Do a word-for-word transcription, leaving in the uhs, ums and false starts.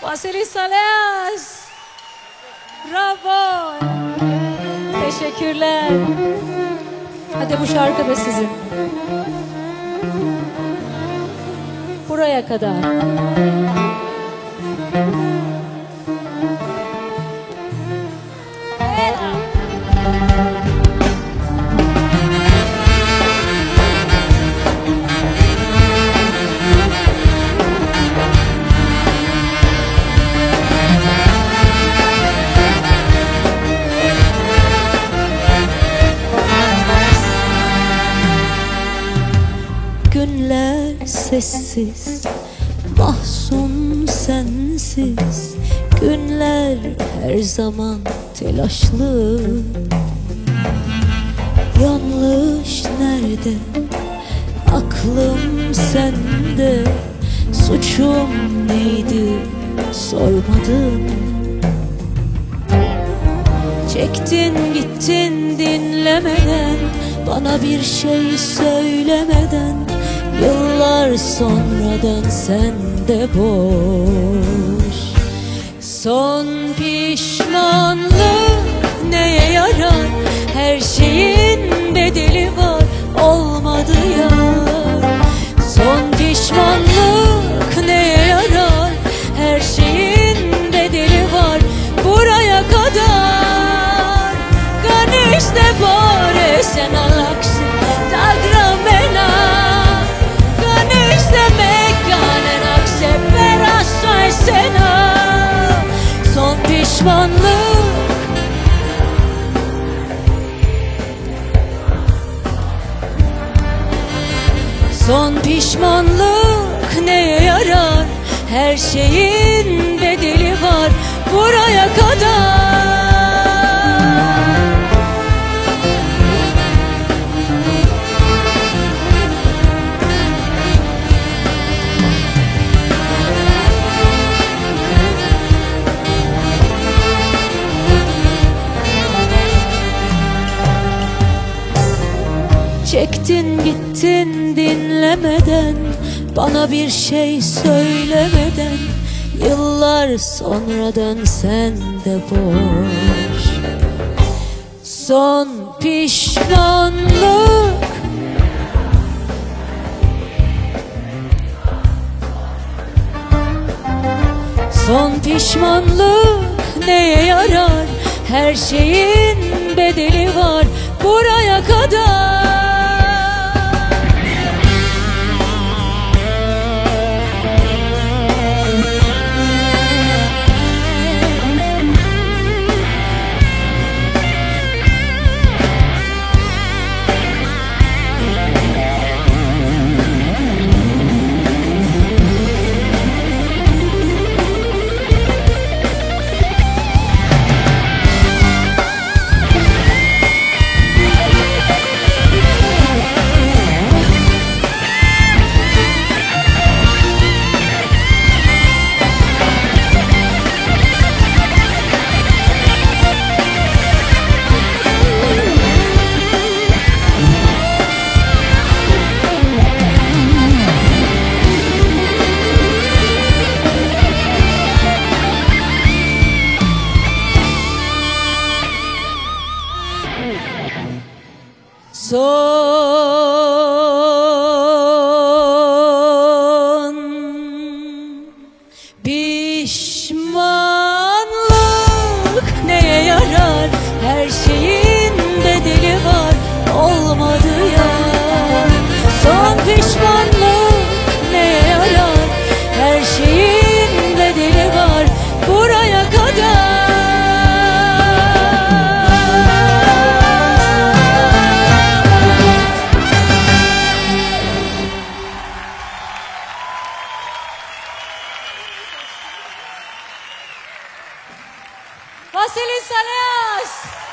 Vasilis Aleas. Bravo. Teşekkürler. Hadi bu şarkı da sizin. Buraya kadar. Günler sessiz, mahzun sensiz. Günler her zaman telaşlı. Yanlış nerede, aklım sende. Suçum neydi sormadın. Çektin gittin dinlemeden, bana bir şey söylemeden. Yıllar sonradan sen de boş. Son pişmanlık neye yarar? Her şeyin bedeli var, olmadı ya. Son pişmanlık neye yarar? Her şeyin bedeli var, buraya kadar. Ganişte bore sen alaksın tagramena. Son pişmanlık Son pişmanlık neye yarar? Her şeyin bedeli var, buraya kadar. Çektin gittin dinlemeden, bana bir şey söylemeden. Yıllar sonradan sen de boş. Son pişmanlık Son pişmanlık neye yarar? Her şeyin bedeli var, buraya kadar. Son pişmanlık neye yarar? Her şeyin bedeli var, olmadı ya. Son pişmanlık neye yarar? Her şeyin bedeli var, buraya kadar. Vasilis Aleas.